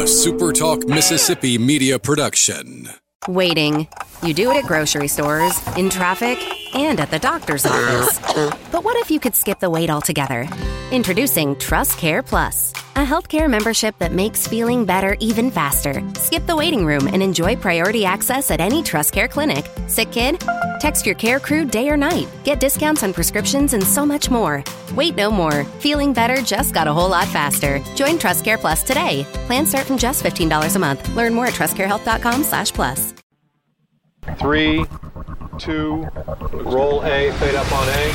SuperTalk Mississippi media production. Waiting. You do it at grocery stores, in traffic, and at the doctor's office. But what if you could skip the wait altogether? Introducing TrustCare Plus, a healthcare membership that makes feeling better even faster. Skip the waiting room and enjoy priority access at any TrustCare clinic. Sick kid? Text your care crew day or night. Get discounts on prescriptions and so much more. Wait no more. Feeling better just got a whole lot faster. Join TrustCare Plus today. Plans start from just $15 a month. Learn more at trustcarehealth.com/plus. 3, 2, roll A, fade up on A.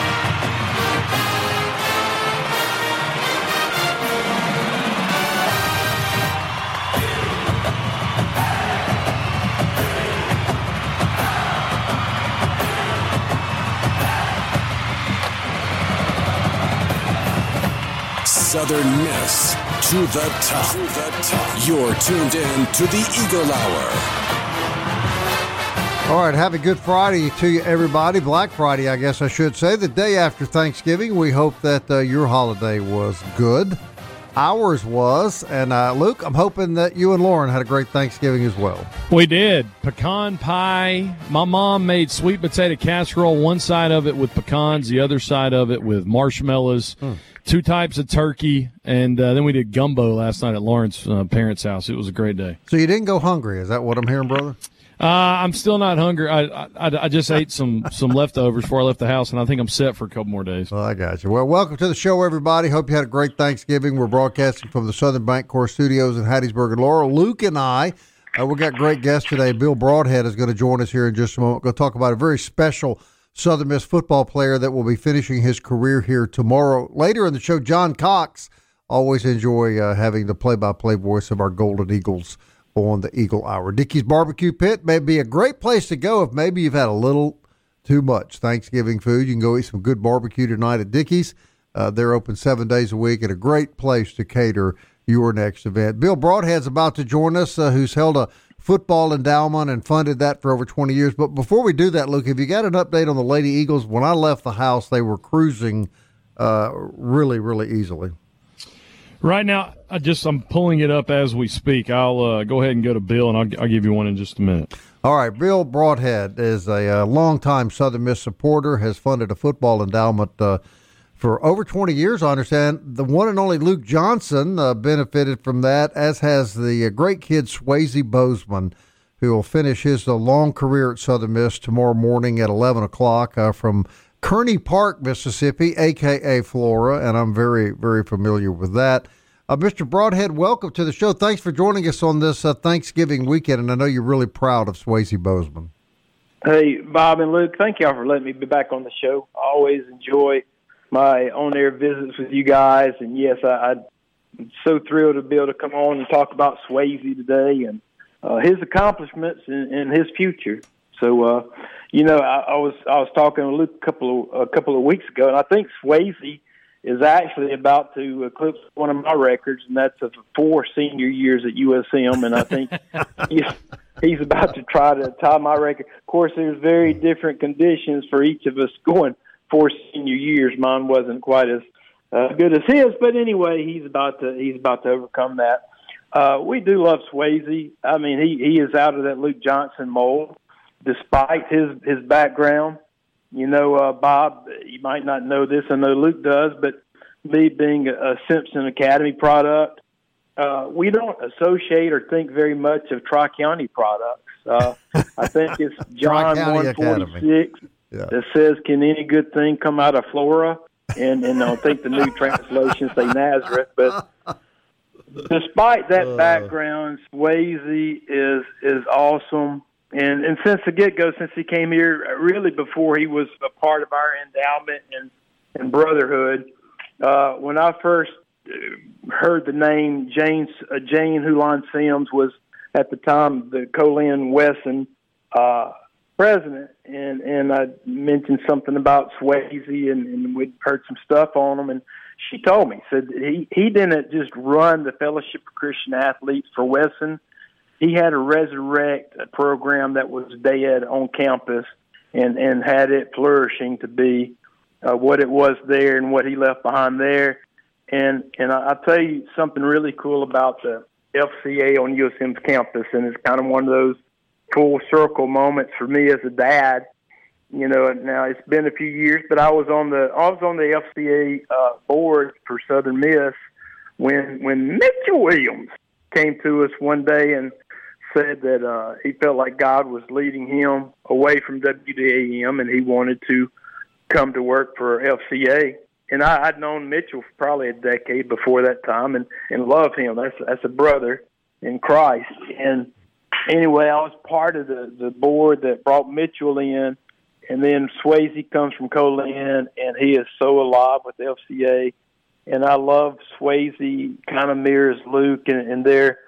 Southern Miss to the top. You're tuned in to the Eagle Hour. All right, happy Good Friday to you, everybody. Black Friday, I guess I should say, the day after Thanksgiving. We hope that your holiday was good. Ours was. And, Luke, I'm hoping that you and Lauren had a great Thanksgiving as well. We did. Pecan pie. My mom made sweet potato casserole, one side of it with pecans, the other side of it with marshmallows, 2 types of turkey, and then we did gumbo last night at Lauren's parents' house. It was a great day. So you didn't go hungry. Is that what I'm hearing, brother? I'm still not hungry. I just ate some leftovers before I left the house, and I think I'm set for a couple more days. Well, I got you. Well, welcome to the show, everybody. Hope you had a great Thanksgiving. We're broadcasting from the Southern Bancorp Studios in Hattiesburg and Laurel. Luke and I, we got great guests today. Bill Broadhead is going to join us here in just a moment. We're going to talk about a very special Southern Miss football player that will be finishing his career here tomorrow. Later in the show, John Cox. Always enjoy having the play-by-play voice of our Golden Eagles on the Eagle Hour. Dickey's Barbecue Pit may be a great place to go if maybe you've had a little too much Thanksgiving food. You can go eat some good barbecue tonight at Dickey's. They're open 7 days a week and a great place to cater your next event. Bill Broadhead's about to join us, who's held a football endowment and funded that for over 20 years. But before we do that, Luke, have you got an update on the Lady Eagles? When I left the house, they were cruising really, really easily. Right now, I'm pulling it up as we speak. I'll go ahead and go to Bill, and I'll give you one in just a minute. All right, Bill Broadhead is a longtime Southern Miss supporter, has funded a football endowment for over 20 years, I understand. The one and only Luke Johnson benefited from that, as has the great kid Swayze Bozeman, who will finish his long career at Southern Miss tomorrow morning at 11 o'clock from Kearney Park, Mississippi, a.k.a. Flora, and I'm very, very familiar with that. Mr. Broadhead, welcome to the show. Thanks for joining us on this Thanksgiving weekend, and I know you're really proud of Swayze Bozeman. Hey, Bob and Luke, thank y'all for letting me be back on the show. I always enjoy my on-air visits with you guys, and yes, I'm so thrilled to be able to come on and talk about Swayze today and his accomplishments and his future. So, I was talking with Luke a couple of weeks ago, and I think Swayze is actually about to eclipse one of my records, and that's of 4 senior years at USM, and I think he's about to try to tie my record. Of course, there's very different conditions for each of us going 4 senior years. Mine wasn't quite as good as his, but anyway, he's about to overcome that. We do love Swayze. I mean, he is out of that Luke Johnson mold, despite his background. Bob, you might not know this. I know Luke does, but me being a Simpson Academy product, we don't associate or think very much of Tri-County products. I think it's John 146 that says, "Can any good thing come out of Flora?" And I think the new translations say Nazareth. But despite that background, Swayze is awesome. And since the get-go, since he came here, really before he was a part of our endowment and brotherhood, when I first heard the name Jane Hulan Sims was at the time the Colin Wesson president, and I mentioned something about Swayze, and we'd heard some stuff on him, and she told me, said he didn't just run the Fellowship of Christian Athletes for Wesson. He had to resurrect a program that was dead on campus and had it flourishing to be what it was there and what he left behind there. And I'll tell you something really cool about the FCA on USM's campus, and it's kind of one of those full circle moments for me as a dad. You know, now it's been a few years, but I was on the FCA board for Southern Miss when Mitchell Williams came to us one day and said that he felt like God was leading him away from WDAM, and he wanted to come to work for FCA. And I'd known Mitchell for probably a decade before that time, and love him. That's a brother in Christ. And anyway, I was part of the board that brought Mitchell in. And then Swayze comes from Colin, and he is so alive with FCA. And I love Swayze, kind of mirrors Luke, and their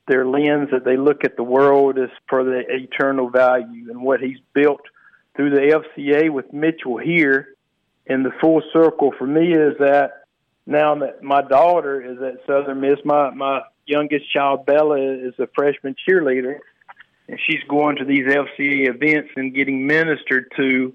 lens that they look at the world is for the eternal value. And what he's built through the FCA with Mitchell here, and the full circle for me is that now that my daughter is at Southern Miss, my youngest child, Bella, is a freshman cheerleader. And she's going to these FCA events and getting ministered to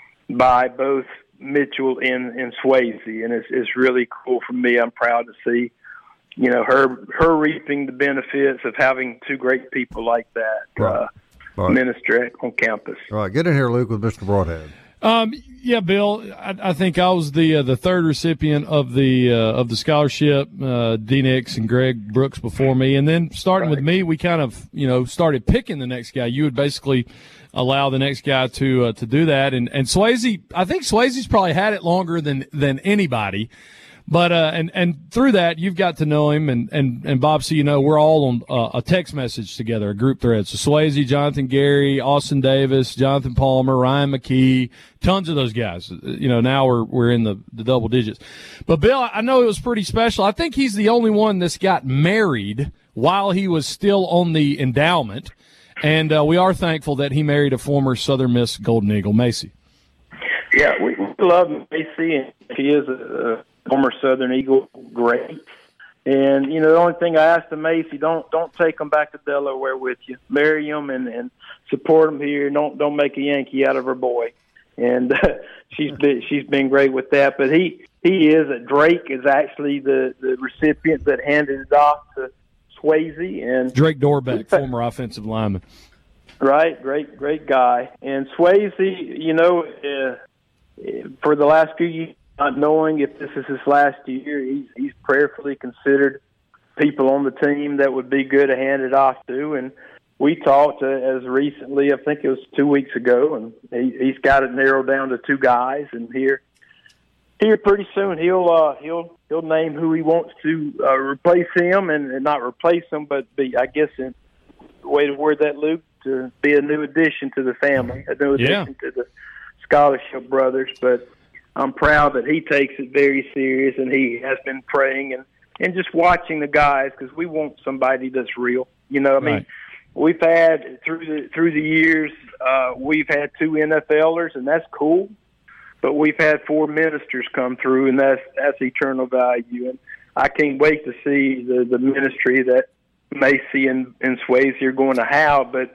by both Mitchell and Swayze. And it's really cool for me. I'm proud to see, you know, her reaping the benefits of having two great people like that Right. minister on campus. All right, get in here, Luke, with Mr. Broadhead. Yeah, Bill. I think I was the third recipient of the scholarship. D. Nix and Greg Brooks before me, and then starting with me, we kind of started picking the next guy. You would basically allow the next guy to do that, and Swayze. I think Swayze's probably had it longer than anybody. But and through that, you've got to know him, and Bob, so you know, we're all on a text message together, a group thread. So Swayze, Jonathan Gary, Austin Davis, Jonathan Palmer, Ryan McKee, tons of those guys. You know, now we're in the double digits. But Bill, I know it was pretty special. I think he's the only one that's got married while he was still on the endowment, and we are thankful that he married a former Southern Miss Golden Eagle, Macy. Yeah, we love Macy, and she is a former Southern Eagle great. And, you know, the only thing I asked him, Macy, don't take them back to Delaware with you. Marry them and support them here. Don't make a Yankee out of her boy. And she's been great with that. But he is Drake is actually the recipient that handed it off to Swayze. And Drake Dorbeck, former offensive lineman. Right, great guy. And Swayze, you know, for the last few years, not knowing if this is his last year, he's prayerfully considered people on the team that would be good to hand it off to. And we talked as recently, I think it was 2 weeks ago, and he's got it narrowed down to two guys. And here pretty soon he'll name who he wants to replace him, and not replace him, but be, I guess, in the way to word that, Luke, to be a new addition to the family, a new addition to the scholarship brothers. But I'm proud that he takes it very serious, and he has been praying and just watching the guys, because we want somebody that's real. You know, I mean, we've had through the years, we've had two NFLers, and that's cool. But we've had four ministers come through, and that's eternal value. And I can't wait to see the ministry that Macy and Swayze are going to have, but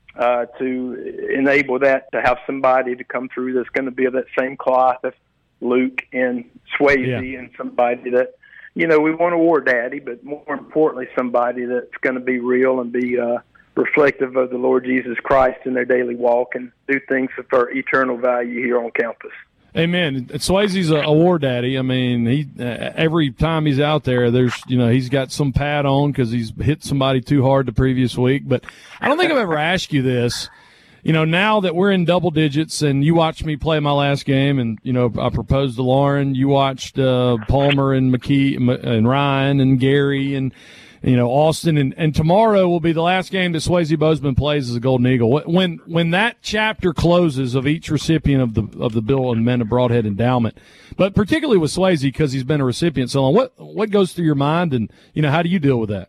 to enable that, to have somebody to come through that's going to be of that same cloth as Luke and Swayze, and somebody that, you know, we want a war daddy, but more importantly, somebody that's going to be real and be reflective of the Lord Jesus Christ in their daily walk and do things for eternal value here on campus. Amen. Swayze's a war daddy. I mean, he every time he's out there, he's got some pad on because he's hit somebody too hard the previous week. But I don't think I've ever asked you this. You know, now that we're in double digits, and you watched me play my last game, and I proposed to Lauren. You watched Palmer and McKee and Ryan and Gary and Austin, and tomorrow will be the last game that Swayze Bozeman plays as a Golden Eagle. When that chapter closes of each recipient of the Bill and Mena Broadhead endowment, but particularly with Swayze because he's been a recipient so long, what goes through your mind, and how do you deal with that?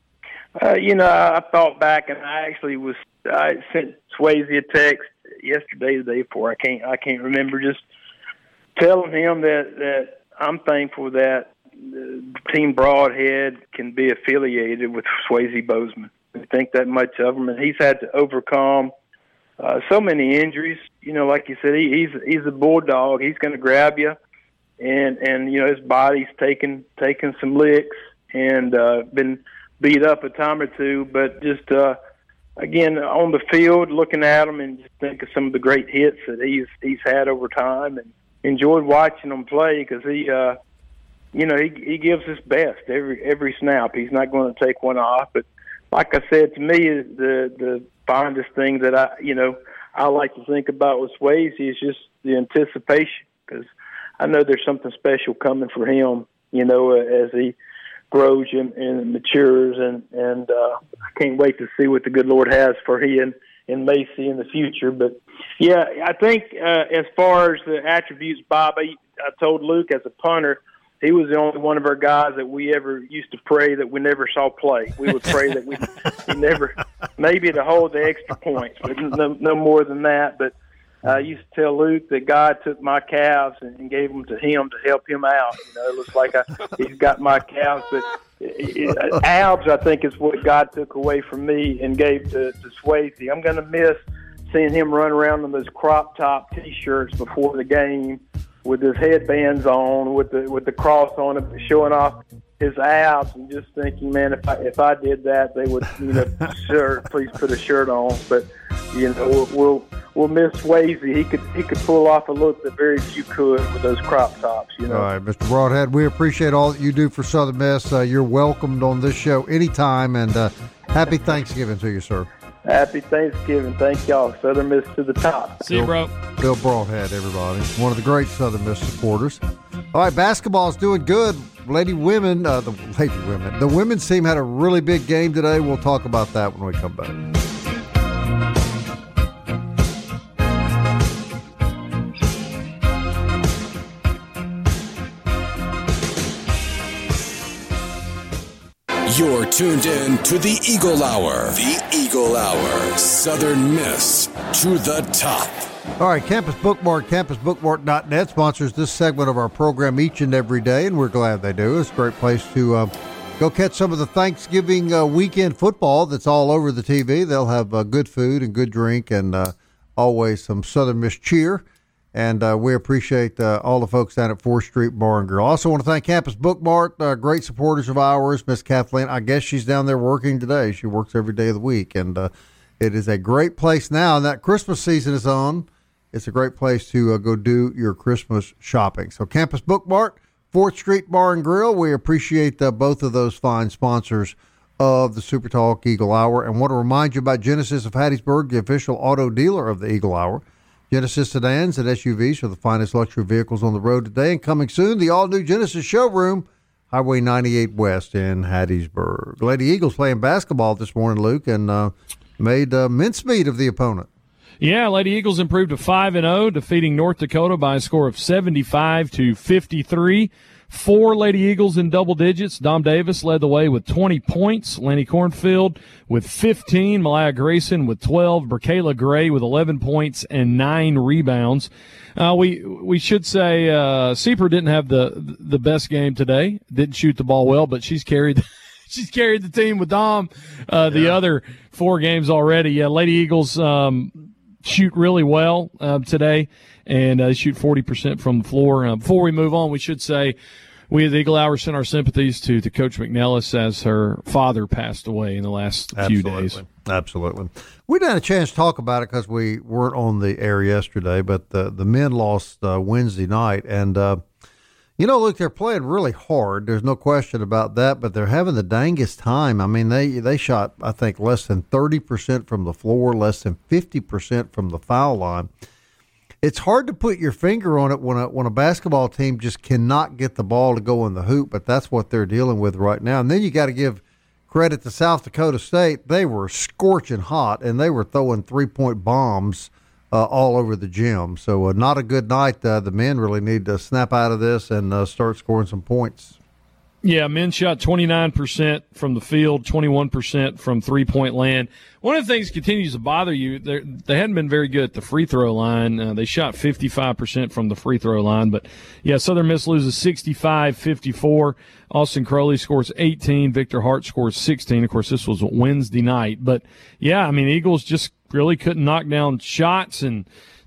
I thought back, and I sent Swayze a text yesterday, the day before. I can't remember, just telling him that I'm thankful that Team Broadhead can be affiliated with Swayze Bozeman. I think that much of him, and he's had to overcome so many injuries. Like you said, he's a bulldog. He's going to grab you, and his body's taken some licks, and been beat up a time or two, but just again on the field, looking at him and just think of some of the great hits that he's had over time, and enjoyed watching him play because he gives his best every snap. He's not going to take one off. But like I said, to me, the fondest thing that I like to think about with Swayze is just the anticipation, because I know there's something special coming for him, as he grows and matures, and I can't wait to see what the good Lord has for he and Macy in the future. But yeah, I think as far as the attributes, Bob, I told Luke as a punter, he was the only one of our guys that we ever used to pray that we never saw play. We would pray that we never, maybe to hold the extra points, but no more than that. But I used to tell Luke that God took my calves and gave them to him to help him out. It looks like he's got my calves, but abs, I think, is what God took away from me and gave to Swayze. I'm going to miss seeing him run around in those crop top T-shirts before the game with his headbands on, with the cross on it, showing off his abs, and just thinking, man, if I did that, they would, sir, please put a shirt on. But we'll miss Swayze. He could pull off a look that very few could with those crop tops. All right, Mr. Broadhead, we appreciate all that you do for Southern Miss. You're welcomed on this show anytime, and happy Thanksgiving to you, sir. Happy Thanksgiving. Thank y'all. Southern Miss to the top. See you, bro. Bill Broadhead, everybody. One of the great Southern Miss supporters. All right, basketball's doing good. The women's team had a really big game today. We'll talk about that when we come back. You're tuned in to the Eagle Hour. The Eagle Hour. Southern Miss to the top. All right, Campus Bookmark, campusbookmark.net sponsors this segment of our program each and every day, and we're glad they do. It's a great place to go catch some of the Thanksgiving weekend football that's all over the TV. They'll have good food and good drink and always some Southern Miss cheer. And we appreciate all the folks down at 4th Street Bar and Grill. Also want to thank Campus Bookmark, great supporters of ours. Miss Kathleen, I guess she's down there working today. She works every day of the week. And it is a great place now. And that Christmas season is on. It's a great place to go do your Christmas shopping. So Campus Bookmark, 4th Street Bar and Grill. We appreciate both of those fine sponsors of the Super Talk Eagle Hour. And want to remind you about Genesis of Hattiesburg, the official auto dealer of the Eagle Hour. Genesis sedans and SUVs are the finest luxury vehicles on the road today, and coming soon, the all-new Genesis showroom, Highway 98 West in Hattiesburg. Lady Eagles playing basketball this morning, Luke, and made mincemeat of the opponent. Yeah, Lady Eagles improved to 5-0, defeating North Dakota by a score of 75-53. 4 Lady Eagles in double digits. Dom Davis led the way with 20 points. Lanny Cornfield with 15. Malaya Grayson with 12. Berkayla Gray with 11 points and 9 rebounds. We should say Sieper didn't have the best game today. Didn't shoot the ball well, but she's carried the team with Dom the other 4 games already. Yeah, Lady Eagles shoot really well today, and they shoot 40% from the floor. Before we move on, we should say we at the Eagle Hour sent our sympathies to Coach McNellis as her father passed away in the last few days. Absolutely. We didn't have a chance to talk about it because we weren't on the air yesterday, but the men lost Wednesday night. And, look, they're playing really hard. There's no question about that, but they're having the dangest time. I mean, they shot, I think, less than 30% from the floor, less than 50% from the foul line. It's hard to put your finger on it when a basketball team just cannot get the ball to go in the hoop, but that's what they're dealing with right now. And then you got to give credit to South Dakota State. They were scorching hot, and they were throwing three-point bombs all over the gym. So not a good night. The men really need to snap out of this and start scoring some points. Yeah, men shot 29% from the field, 21% from three-point land. One of the things that continues to bother you, they hadn't been very good at the free throw line. They shot 55% from the free throw line. But, yeah, Southern Miss loses 65-54. Austin Crowley scores 18. Victor Hart scores 16. Of course, this was Wednesday night. But, yeah, I mean, Eagles just really couldn't knock down shots, and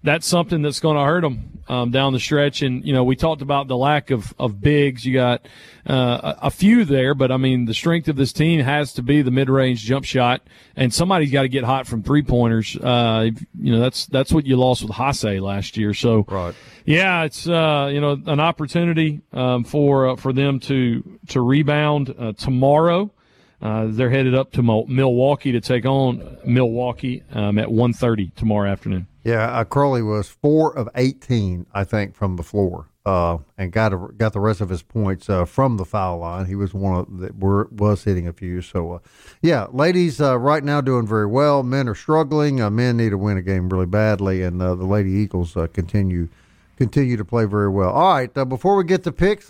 that's something that's going to hurt them down the stretch. And, we talked about the lack of bigs. You got a few there, but, I mean, the strength of this team has to be the mid-range jump shot, and somebody's got to get hot from three-pointers. That's what you lost with Hasse last year. So, right. Yeah, it's an opportunity for them to rebound tomorrow. They're headed up to Milwaukee to take on Milwaukee at 1:30 tomorrow afternoon. Yeah, Crowley was 4 of 18, I think, from the floor, and got the rest of his points from the foul line. He was one of that was hitting a few. So, ladies right now doing very well. Men are struggling. Men need to win a game really badly, and the Lady Eagles continue to play very well. All right, before we get to picks,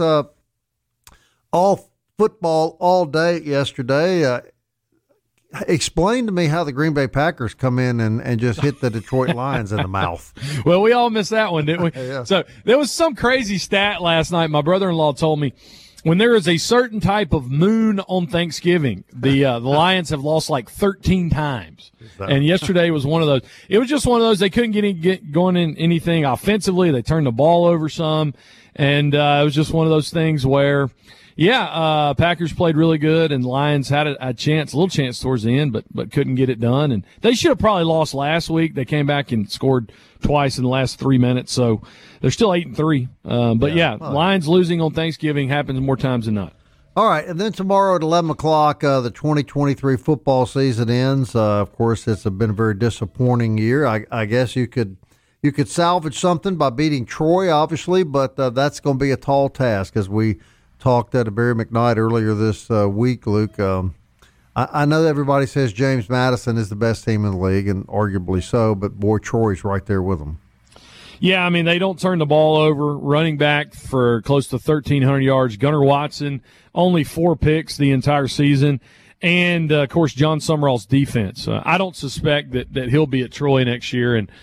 all football all day yesterday. Explain to me how the Green Bay Packers come in and just hit the Detroit Lions in the mouth. Well, we all missed that one, didn't we? Yeah. So there was some crazy stat last night. My brother-in-law told me when there is a certain type of moon on Thanksgiving, the Lions have lost like 13 times. And yesterday was one of those. It was just one of those. They couldn't get going in anything offensively. They turned the ball over some. And it was just one of those things where – Packers played really good, and Lions had a little chance towards the end, but couldn't get it done. And they should have probably lost last week. They came back and scored twice in the last 3 minutes, so they're still 8-3. Lions losing on Thanksgiving happens more times than not. All right, and then tomorrow at 11 o'clock, the 2023 football season ends. Of course, it's been a very disappointing year. I guess you could salvage something by beating Troy, obviously, but that's going to be a tall task as we talked to Barry McKnight earlier this week, Luke. I know everybody says James Madison is the best team in the league, and arguably so, but boy, Troy's right there with them. Yeah, I mean, they don't turn the ball over. Running back for close to 1,300 yards. Gunnar Watson, only 4 picks the entire season. And, of course, John Summerall's defense. I don't suspect that he'll be at Troy next year. And,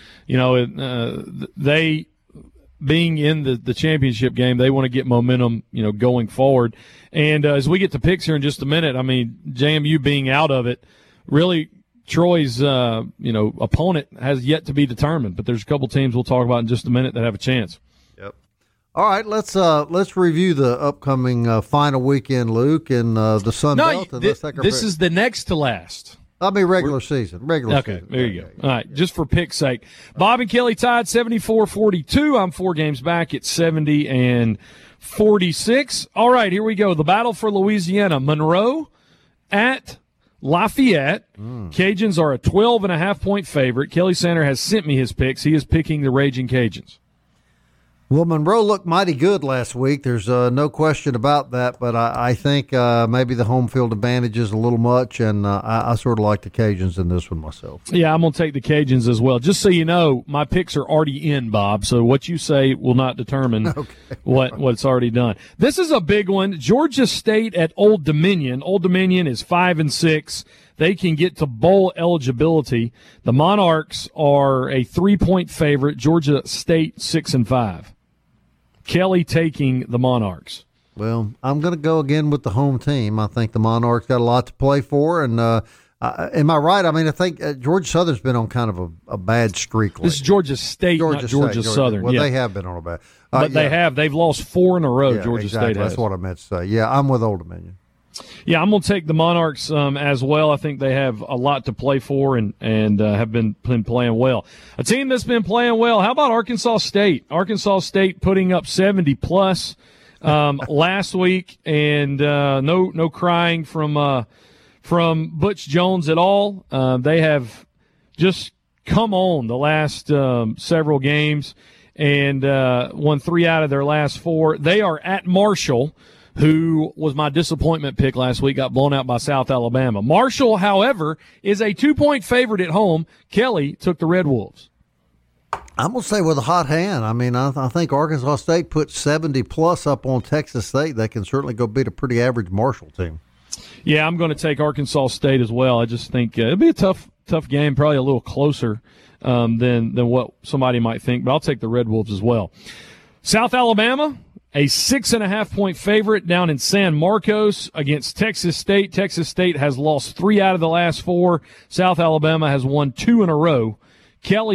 they – being in the championship game, they want to get momentum, going forward. And as we get to picks here in just a minute, I mean, JMU being out of it, really Troy's, opponent has yet to be determined. But there's a couple teams we'll talk about in just a minute that have a chance. Yep. All right, let's review the upcoming final weekend, Luke, in the Sun Belt. This is the next to last. I mean, regular season. Okay, there you go. All right, just for pick's sake. Bob and Kelly tied 74-42. I'm 4 games back at 70-46. All right, here we go. The battle for Louisiana. Monroe at Lafayette. Cajuns are a 12.5-point favorite. Kelly Sander has sent me his picks. He is picking the Raging Cajuns. Well, Monroe looked mighty good last week. There's no question about that, but I think maybe the home field advantage is a little much, and I sort of like the Cajuns in this one myself. Yeah, I'm going to take the Cajuns as well. Just so you know, my picks are already in, Bob, so what you say will not determine what's already done. This is a big one. Georgia State at Old Dominion. Old Dominion is 5-6. They can get to bowl eligibility. The Monarchs are a 3-point favorite. Georgia State 6-5. Kelly taking the Monarchs. Well, I'm going to go again with the home team. I think the Monarchs got a lot to play for. And am I right? I mean, I think Georgia Southern's been on kind of a bad streak lately. This is Georgia State, not Georgia Southern. Well, they have been on a bad. But they have. They've lost 4 in a row, Georgia State has. That's what I meant to say. Yeah, I'm with Old Dominion. Yeah, I'm going to take the Monarchs as well. I think they have a lot to play for and have been playing well. A team that's been playing well, how about Arkansas State? Arkansas State putting up 70-plus last week, and no crying from Butch Jones at all. They have just come on the last several games and won 3 out of their last 4. They are at Marshall, who was my disappointment pick last week, got blown out by South Alabama. Marshall, however, is a 2-point favorite at home. Kelly took the Red Wolves. I'm going to say with a hot hand. I mean, I think Arkansas State put 70-plus up on Texas State. They can certainly go beat a pretty average Marshall team. Yeah, I'm going to take Arkansas State as well. I just think it'll be a tough game, probably a little closer than what somebody might think, but I'll take the Red Wolves as well. South Alabama, a 6.5-point favorite down in San Marcos against Texas State. Texas State has lost 3 out of the last 4. South Alabama has won 2 in a row. Kelly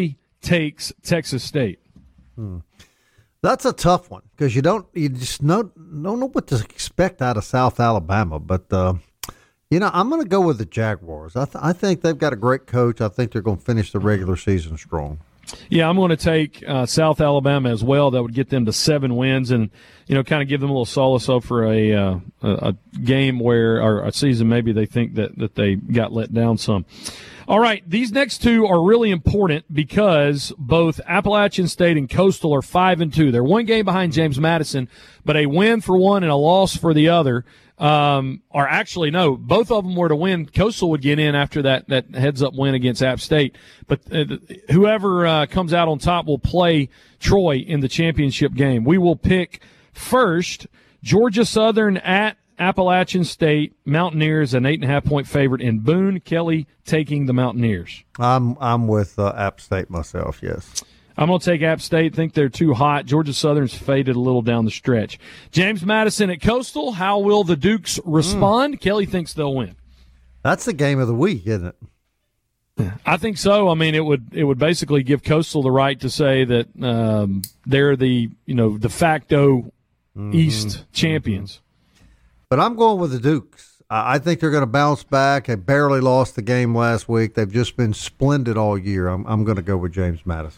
takes Texas State. That's a tough one because you just don't know what to expect out of South Alabama. But I'm going to go with the Jaguars. I think they've got a great coach. I think they're going to finish the regular season strong. Yeah, I'm going to take South Alabama as well. That would get them to 7 wins and, kind of give them a little solace hope for a game or a season maybe they think that they got let down some. All right, these next two are really important because both Appalachian State and Coastal are 5-2. They're one game behind James Madison, but a win for one and a loss for the other. Or actually, no, both of them were to win. Coastal would get in after that heads-up win against App State. But whoever comes out on top will play Troy in the championship game. We will pick first Georgia Southern at Appalachian State. Mountaineers, an 8.5-point favorite in Boone. Kelly taking the Mountaineers. I'm with App State myself, yes. I'm going to take App State. Think they're too hot. Georgia Southern's faded a little down the stretch. James Madison at Coastal. How will the Dukes respond? Kelly thinks they'll win. That's the game of the week, isn't it? I think so. I mean, it would basically give Coastal the right to say that they're the de facto East champions. But I'm going with the Dukes. I think they're going to bounce back. They barely lost the game last week. They've just been splendid all year. I'm going to go with James Madison.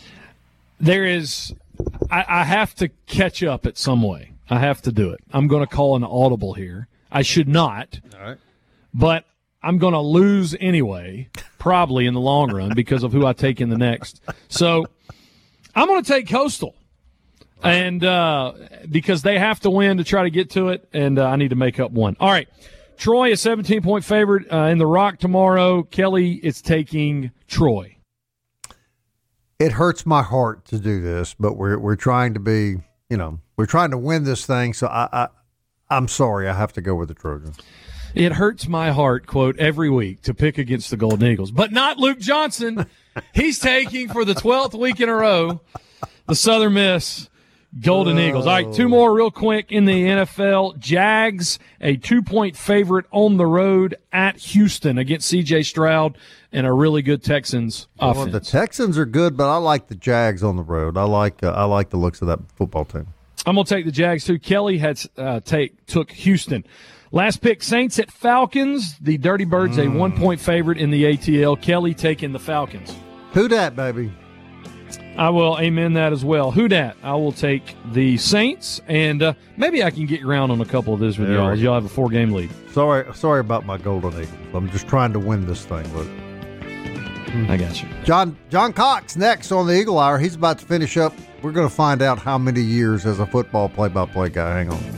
I have to catch up at some way. I have to do it. I'm going to call an audible here. I should not. All right. But I'm going to lose anyway, probably in the long run because of who I take in the next. So I'm going to take Coastal. And because they have to win to try to get to it, and I need to make up one. All right. Troy, a 17-point favorite in the Rock tomorrow. Kelly is taking Troy. It hurts my heart to do this, but we're trying to be, we're trying to win this thing. So I'm sorry, I have to go with the Trojans. It hurts my heart, quote, every week to pick against the Golden Eagles, but not Luke Johnson. He's taking for the 12th week in a row the Southern Miss Golden Eagles. All right, two more real quick in the NFL. Jags, a 2-point favorite on the road at Houston against C.J. Stroud and a really good Texans offense. Well, the Texans are good, but I like the Jags on the road. I like the looks of that football team. I'm going to take the Jags, too. Kelly had took Houston. Last pick, Saints at Falcons. The Dirty Birds, a 1-point favorite in the ATL. Kelly taking the Falcons. Who dat, baby? I will amen that as well. Who dat? I will take the Saints, and maybe I can get you around on a couple of this with y'all. Y'all have a 4-game lead. Sorry about my Golden Eagles. I'm just trying to win this thing, Luke. I got you. John Cox next on the Eagle Hour. He's about to finish up. We're going to find out how many years as a football play-by-play guy. Hang on.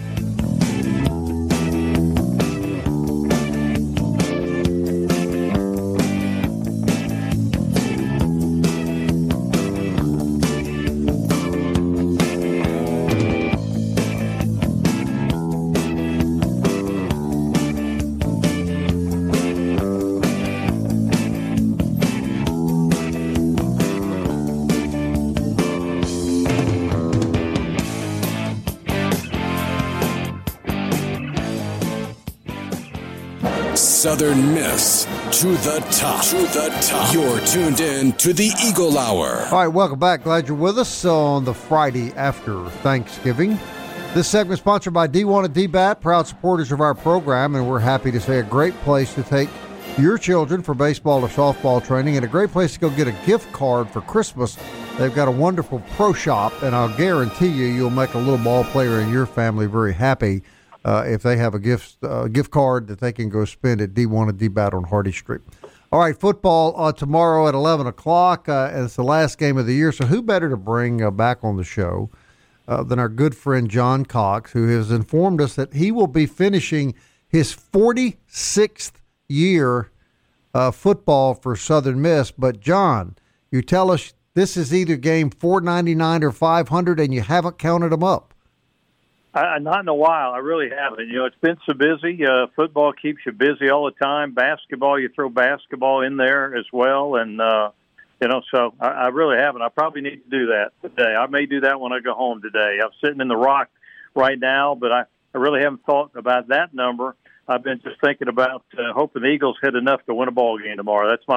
Southern Miss to the top. To the top. You're tuned in to the Eagle Hour. All right, welcome back. Glad you're with us on the Friday after Thanksgiving. This segment is sponsored by D1 and DBAT, proud supporters of our program, and we're happy to say a great place to take your children for baseball or softball training and a great place to go get a gift card for Christmas. They've got a wonderful pro shop, and I'll guarantee you'll make a little ball player in your family very happy if they have a gift card that they can go spend at D1 and DBAT on Hardy Street. All right, football tomorrow at 11 o'clock, and it's the last game of the year, so who better to bring back on the show than our good friend John Cox, who has informed us that he will be finishing his 46th year football for Southern Miss. But, John, you tell us this is either game 499 or 500, and you haven't counted them up. Not in a while. I really haven't. It's been so busy. Football keeps you busy all the time. Basketball, you throw basketball in there as well. And, so I really haven't. I probably need to do that today. I may do that when I go home today. I'm sitting in the Rock right now, but I really haven't thought about that number. I've been just thinking about hoping the Eagles hit enough to win a ball game tomorrow. That's my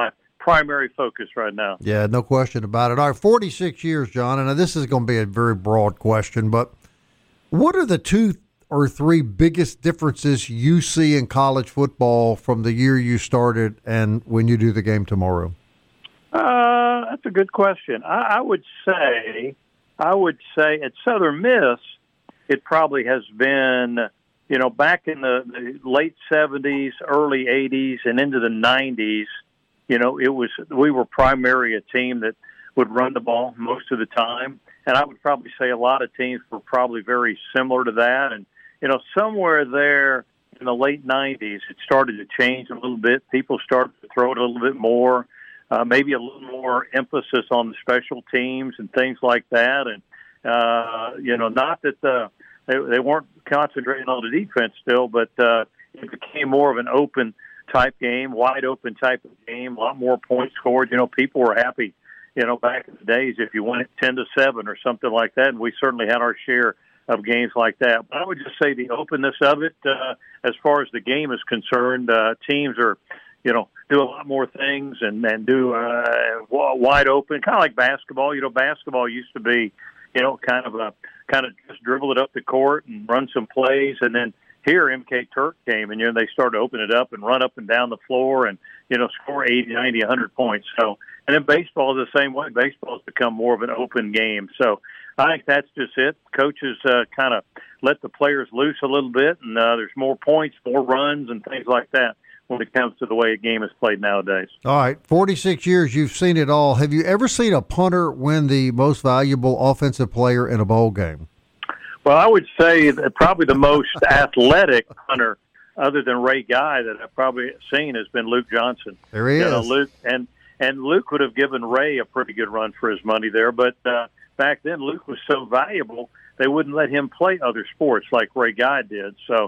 primary focus right now. Yeah, no question about it. All right, 46 years, John, and this is going to be a very broad question, but what are the 2 or 3 biggest differences you see in college football from the year you started and when you do the game tomorrow? That's a good question. I would say at Southern Miss, it probably has been, back in the late 70s, early 80s, and into the 90s, we were primarily a team that would run the ball most of the time. And I would probably say a lot of teams were probably very similar to that. And, somewhere there in the late 90s, it started to change a little bit. People started to throw it a little bit more. Maybe a little more emphasis on the special teams and things like that. And, not that they weren't concentrating on the defense still, but it became more of an open type game, wide open type of game, a lot more points scored. People were happy, back in the days if you won it 10-7 or something like that. And we certainly had our share of games like that. But I would just say the openness of it, as far as the game is concerned, teams are, do a lot more things and do wide open, kind of like basketball. Basketball used to be, kind of just dribble it up the court and run some plays. And then here MK Turk came and, they started to open it up and run up and down the floor and, score 80, 90, 100 points. So, and then baseball is the same way. Baseball has become more of an open game. So I think that's just it. Coaches kind of let the players loose a little bit, and there's more points, more runs, and things like that when it comes to the way a game is played nowadays. All right, 46 years, you've seen it all. Have you ever seen a punter win the most valuable offensive player in a bowl game? Well, I would say that probably the most athletic punter, other than Ray Guy, that I've probably seen has been Luke Johnson. There he is. Luke, and Luke would have given Ray a pretty good run for his money there, but back then Luke was so valuable they wouldn't let him play other sports like Ray Guy did. So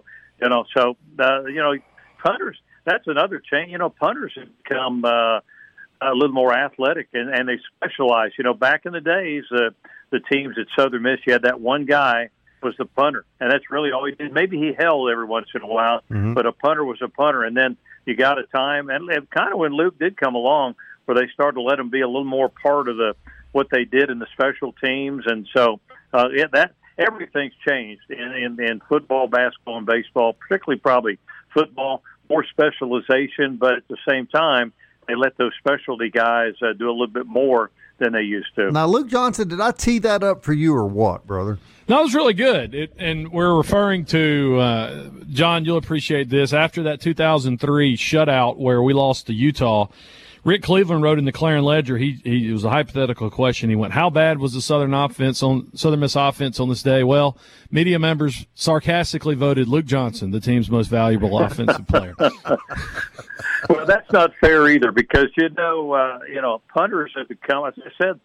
punters, that's another change. Punters have become a little more athletic and they specialize. Back in the days, the teams at Southern Miss, you had that one guy was the punter, and that's really all he did. Maybe he held every once in a while, but a punter was a punter. And then you got a time, and kind of when Luke did come along, where they started to let him be a little more part of what they did in the special teams. And so that everything's changed in football, basketball, and baseball, particularly probably football, more specialization, but at the same time, they let those specialty guys do a little bit more than they used to. Now, Luke Johnson, did I tee that up for you or what, brother? No, it was really good. And we're referring to, John, you'll appreciate this. After that 2003 shutout where we lost to Utah, Rick Cleveland wrote in the Clarion Ledger, it was a hypothetical question. He went, how bad was the Southern Miss offense on this day? Well, media members sarcastically voted Luke Johnson, the team's most valuable offensive player. Well, that's not fair either because, punters have become, as I said,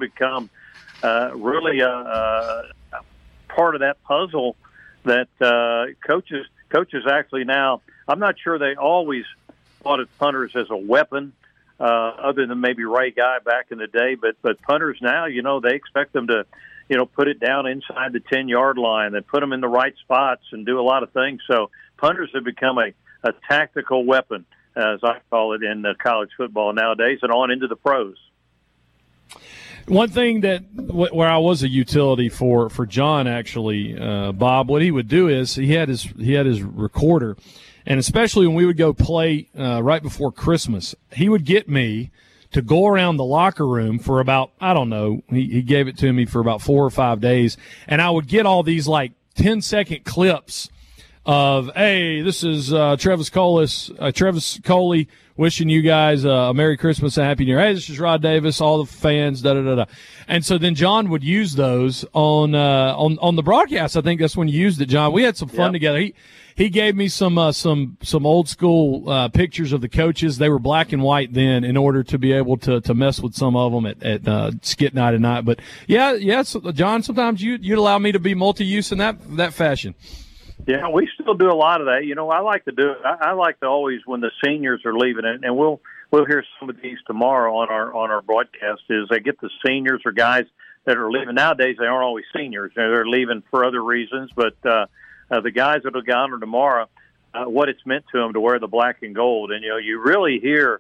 really part of that puzzle that coaches actually now, I'm not sure they always thought of punters as a weapon, other than maybe Ray Guy back in the day, but punters now, they expect them to, put it down inside the 10-yard line and put them in the right spots and do a lot of things. So punters have become a tactical weapon, as I call it, in college football nowadays and on into the pros. One thing where I was a utility for John, actually, Bob, what he would do is he had his recorder, and especially when we would go play right before Christmas, he would get me to go around the locker room for about, I don't know, he gave it to me for about 4 or 5 days, and I would get all these like 10-second clips of, hey, this is Travis Coley wishing you guys a Merry Christmas and Happy New Year. Hey, this is Rod Davis, all the fans, da-da-da-da. And so then John would use those on the broadcast. I think that's when you used it, John. We had some fun together. He gave me some old school pictures of the coaches. They were black and white then in order to be able to mess with some of them at skit night at night. But, John, sometimes you'd allow me to be multi-use in that fashion. Yeah, we still do a lot of that. I like to do it. I like to always, when the seniors are leaving, and we'll hear some of these tomorrow on our broadcast, is they get the seniors or guys that are leaving. Nowadays, they aren't always seniors. They're leaving for other reasons, but the guys that will go on tomorrow, what it's meant to them to wear the black and gold. And, you really hear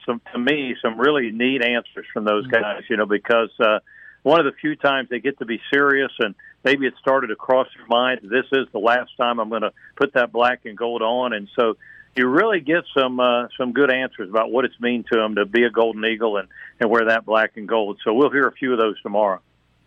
some really neat answers from those guys, because one of the few times they get to be serious, and maybe it started across their mind, this is the last time I'm going to put that black and gold on. And so you really get some good answers about what it's mean to them to be a Golden Eagle and wear that black and gold. So we'll hear a few of those tomorrow.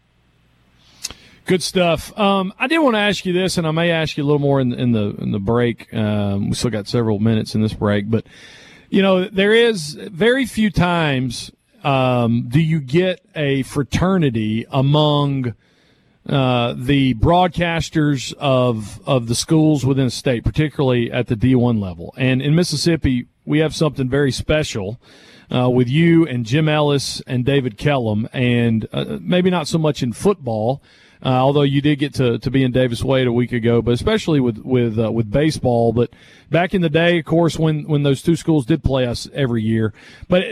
Good stuff. I did want to ask you this, and I may ask you a little more in the break. We still got several minutes in this break, but there is very few times do you get a fraternity among the broadcasters of the schools within the state, particularly at the D1 level. And in Mississippi, we have something very special with you and Jim Ellis and David Kellum, and maybe not so much in football, although you did get to be in Davis Wade a week ago, but especially with baseball. But back in the day, of course, when those two schools did play us every year. But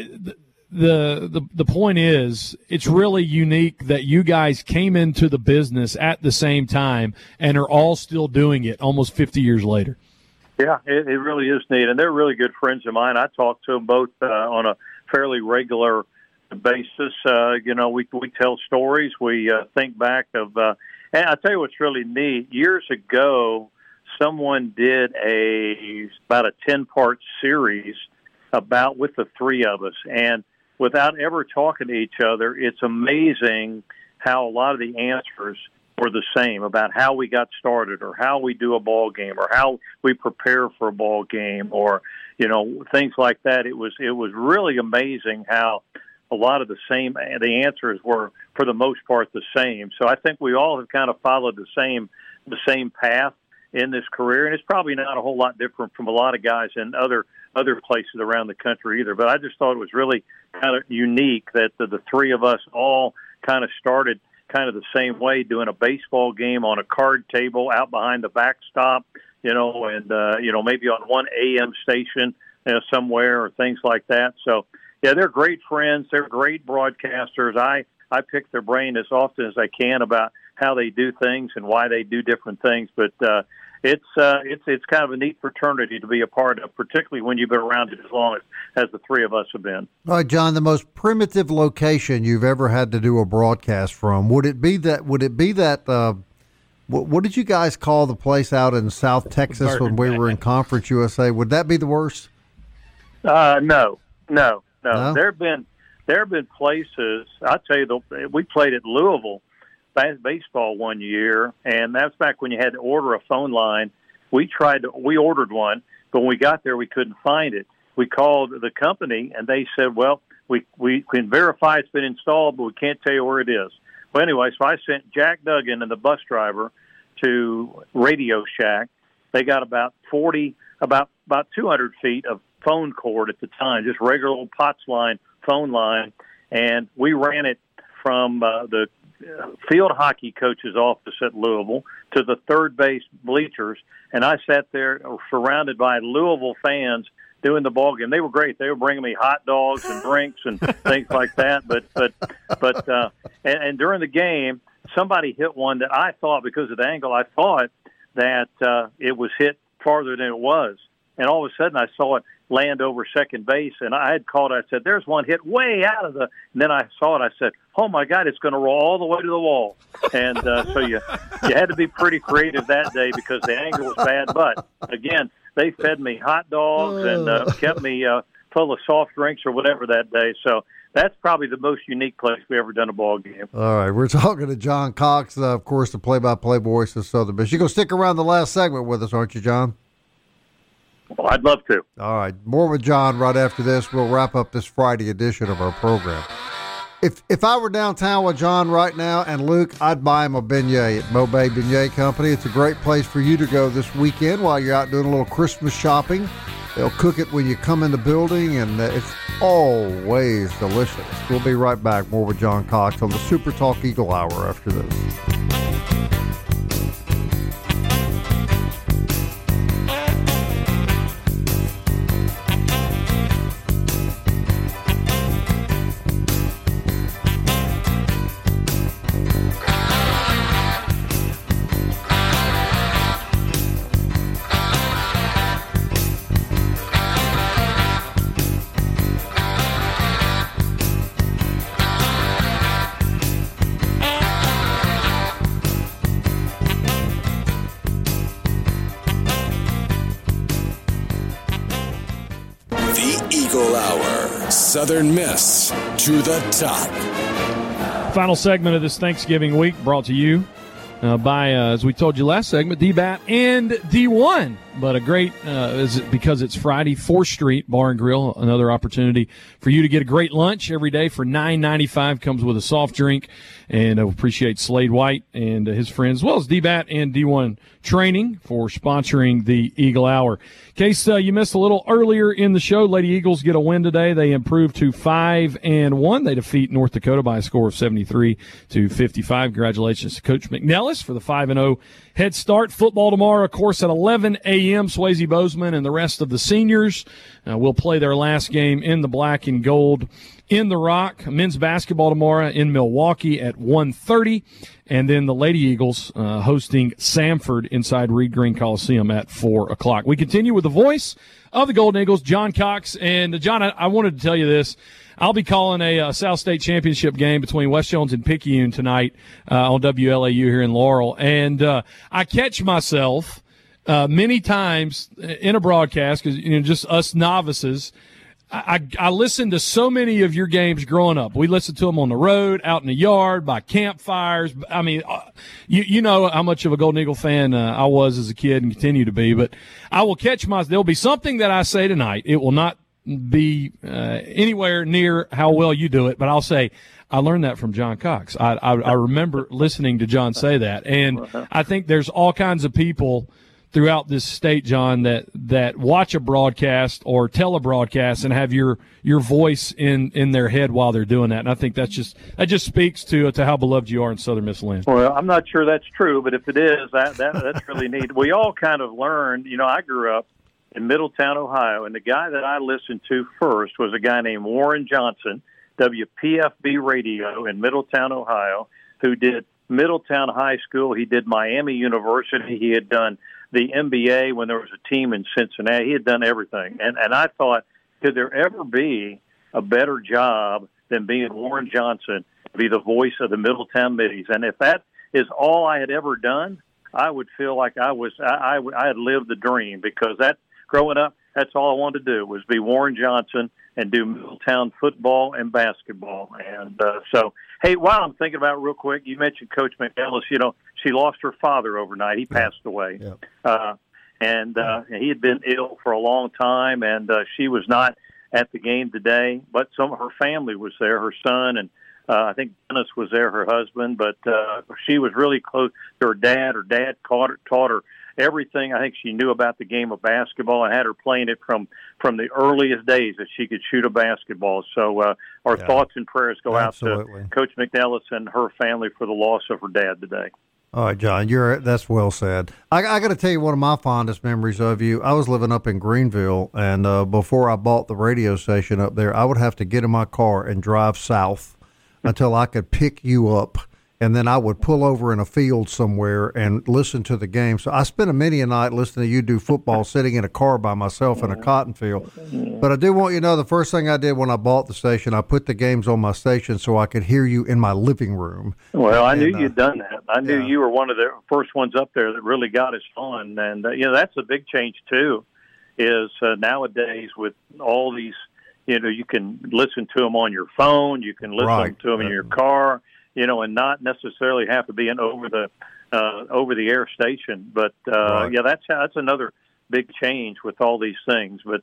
the point is, it's really unique that you guys came into the business at the same time and are all still doing it almost 50 years later. Yeah, it really is neat, and they're really good friends of mine. I talk to them both on a fairly regular basis. We tell stories. We think back of, and I'll tell you what's really neat. Years ago, someone did about a 10-part series with the three of us, and without ever talking to each other, it's amazing how a lot of the answers were the same about how we got started or how we do a ball game or how we prepare for a ball game or, things like that. It was really amazing how a lot of the answers were, for the most part, the same. So I think we all have kind of followed the same path in this career, and it's probably not a whole lot different from a lot of guys in other places around the country either. But I just thought it was really kind of unique that the three of us all kind of started kind of the same way, doing a baseball game on a card table out behind the backstop, and maybe on one AM station somewhere or things like that. So, yeah, they're great friends. They're great broadcasters. I pick their brain as often as I can about how they do things and why they do different things. But it's kind of a neat fraternity to be a part of, particularly when you've been around it as long as the three of us have been. All right, John, the most primitive location you've ever had to do a broadcast from, would it be that what did you guys call the place out in South Texas when we were in Conference USA? Would that be the worst? No. There have been places. I'll tell you, we played at Louisville baseball one year, and that's back when you had to order a phone line. We ordered one, but when we got there, we couldn't find it. We called the company, and they said, well, we can verify it's been installed, but we can't tell you where it is. Well, anyway, so I sent Jack Duggan and the bus driver to Radio Shack. They got about 200 feet of phone cord at the time, just regular old POTS line, phone line, and we ran it from the field hockey coach's office at Louisville to the third base bleachers, and I sat there surrounded by Louisville fans doing the ball game. They were great. They were bringing me hot dogs and drinks and things like that. But during the game, somebody hit one that I thought, because of the angle, I thought that it was hit farther than it was. And all of a sudden, I saw it land over second base, and I had called. I said, "There's one hit way out of the." And then I saw it. I said, "Oh my God, it's going to roll all the way to the wall." And so you had to be pretty creative that day because the angle was bad. But again, they fed me hot dogs and kept me full of soft drinks or whatever that day. So that's probably the most unique place we ever done a ball game. All right, we're talking to John Cox, of course, the play-by-play voice of Southern Miss. You're going to stick around the last segment with us, aren't you, John? Well, I'd love to. All right. More with John right after this. We'll wrap up this Friday edition of our program. If I were downtown with John right now and Luke, I'd buy him a beignet at Mobay Beignet Company. It's a great place for you to go this weekend while you're out doing a little Christmas shopping. They'll cook it when you come in the building, and it's always delicious. We'll be right back. More with John Cox on the Super Talk Eagle Hour after this. Southern Miss to the top. Final segment of this Thanksgiving week brought to you by, as we told you last segment, D-Bat and D1. But a great, because it's Friday, 4th Street Bar and Grill, another opportunity for you to get a great lunch every day for $9.95. Comes with a soft drink, and I appreciate Slade White and his friends, as well as D-Bat and D1 Training for sponsoring the Eagle Hour. In case you missed a little earlier in the show, Lady Eagles get a win today. They improve to 5-1. They defeat North Dakota by a score of 73-55. Congratulations to Coach McNellis for the 5-0 head start. Football tomorrow, of course, at 11 a.m. Swayze Bozeman and the rest of the seniors will play their last game in the black and gold in the Rock. Men's basketball tomorrow in Milwaukee at 1:30, and then the Lady Eagles hosting Samford inside Reed Green Coliseum at 4 o'clock. We continue with the voice of the Golden Eagles, John Cox. And, John, I wanted to tell you this. I'll be calling a South State championship game between West Jones and Picayune tonight on WLAU here in Laurel. And I catch myself many times in a broadcast, because just us novices, I listened to so many of your games growing up. We listened to them on the road, out in the yard, by campfires. I mean, you know how much of a Golden Eagle fan I was as a kid and continue to be. But I will catch there'll be something that I say tonight. It will not be anywhere near how well you do it, but I'll say, I learned that from John Cox. I remember listening to John say that. And I think there's all kinds of people throughout this state, John, that watch a broadcast or tell a broadcast and have your voice in their head while they're doing that. And I think that just speaks to how beloved you are in Southern Miss land. Well, I'm not sure that's true, but if it is, that's really neat. We all kind of learned. I grew up in Middletown, Ohio, and the guy that I listened to first was a guy named Warren Johnson, WPFB Radio in Middletown, Ohio, who did Middletown High School. He did Miami University. He had done the NBA when there was a team in Cincinnati. He had done everything. And I thought, could there ever be a better job than being Warren Johnson, to be the voice of the Middletown Middies? And if that is all I had ever done, I would feel like I had lived the dream, because growing up, that's all I wanted to do was be Warren Johnson and do Middletown football and basketball. And so, hey, while I'm thinking about it real quick, you mentioned Coach McNellis. She lost her father overnight. He passed away. Yeah. And he had been ill for a long time, and she was not at the game today, but some of her family was there, her son, and I think Dennis was there, her husband, but she was really close to her dad. Her dad taught her everything I think she knew about the game of basketball, and had her playing it from the earliest days that she could shoot a basketball. So our thoughts and prayers go out to Coach McNellis and her family for the loss of her dad today. All right, John, that's well said. I got to tell you one of my fondest memories of you. I was living up in Greenville, and before I bought the radio station up there, I would have to get in my car and drive south until I could pick you up, and then I would pull over in a field somewhere and listen to the game. So I spent many a night listening to you do football sitting in a car by myself in a cotton field. But I do want you to know the first thing I did when I bought the station, I put the games on my station so I could hear you in my living room. Well, I knew you'd done that. I knew you were one of the first ones up there that really got us on. And, that's a big change, too, is nowadays with all these, you can listen to them on your phone, you can listen to them in your car, and not necessarily have to be an over the air station. But that's another big change with all these things. But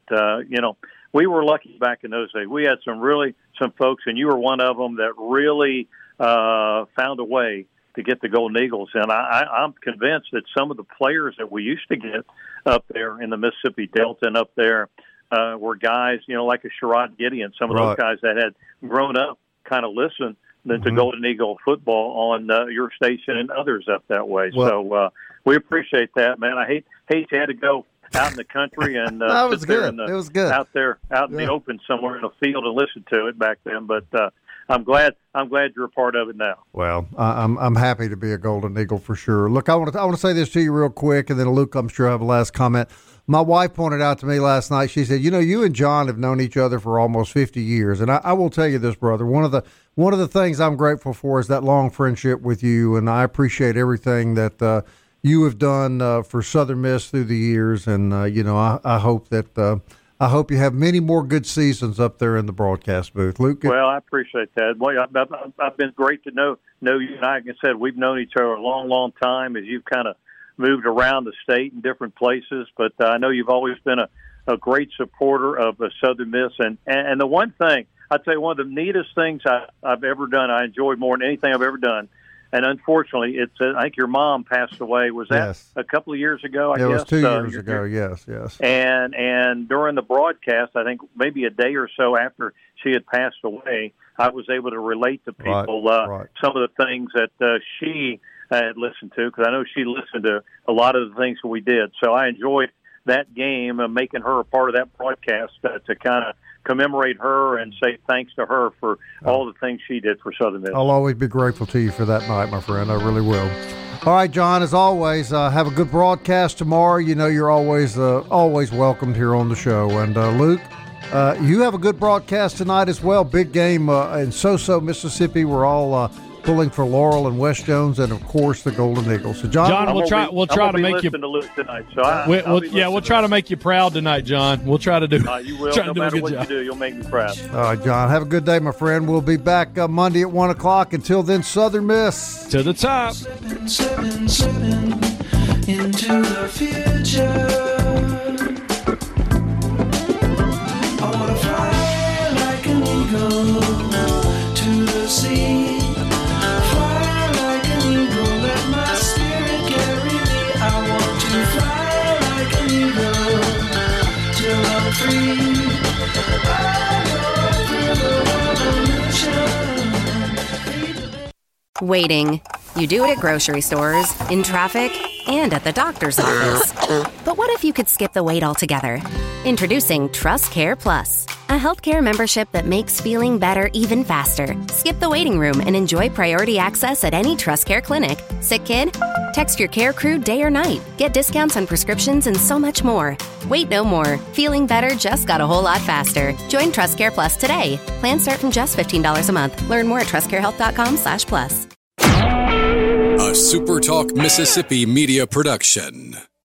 we were lucky back in those days. We had some folks, and you were one of them, that really found a way to get the Golden Eagles. And I'm convinced that some of the players that we used to get up there in the Mississippi Delta and up there were guys, like a Sherrod Gideon, some of those guys that had grown up kind of listened to Golden Eagle football on your station and others up that way. So we appreciate that, man. I hate you had to go out in the country and it was good. It was good out there, out in the open somewhere in a field and listen to it back then. But I'm glad you're a part of it now. Well, I'm happy to be a Golden Eagle for sure. Look, I want to say this to you real quick, and then Luke, I'm sure I have a last comment. My wife pointed out to me last night, she said, you and John have known each other for almost 50 years. And I will tell you this, brother, one of the things I'm grateful for is that long friendship with you. And I appreciate everything that you have done for Southern Miss through the years. And, I hope that I hope you have many more good seasons up there in the broadcast booth. Luke? Well, I appreciate that. Boy, I've been great to know you. And like I said, we've known each other a long, long time as you've kind of moved around the state in different places. But I know you've always been a great supporter of Southern Miss. And the one thing, I'd say one of the neatest things I've ever done, I enjoyed more than anything I've ever done. And unfortunately, I think your mom passed away. Was that a couple of years ago? I guess it was 2 years ago. Yes. And during the broadcast, I think maybe a day or so after she had passed away, I was able to relate to people some of the things that she had listened to, because I know she listened to a lot of the things that we did. So I enjoyed that game, making her a part of that broadcast to kind of commemorate her and say thanks to her for all the things she did for Southern Miss. I'll always be grateful to you for that night, my friend. I really will. All right, John, as always, have a good broadcast tomorrow. You know you're always welcomed here on the show. And Luke, you have a good broadcast tonight as well. Big game in Soso, Mississippi. We're all pulling for Laurel and West Jones, and of course the Golden Eagles. So, John, we'll try to make you. To Luke tonight, so we'll try to make you proud tonight, John. We'll try to do. You will. No matter what you do, you'll make me proud. All right, John. Have a good day, my friend. We'll be back Monday at 1:00. Until then, Southern Miss to the top. Seven, into the future. I wanna fly like an eagle to the sea. Waiting. You do it at grocery stores, in traffic, and at the doctor's office. But what if you could skip the wait altogether? Introducing Trust Care Plus, a healthcare membership that makes feeling better even faster. Skip the waiting room and enjoy priority access at any Trust Care clinic. Sick kid? Text your care crew day or night. Get discounts on prescriptions and so much more. Wait no more. Feeling better just got a whole lot faster. Join Trust Care Plus today. Plans start from just $15 a month. Learn more at trustcarehealth.com/plus. A SuperTalk Mississippi media production.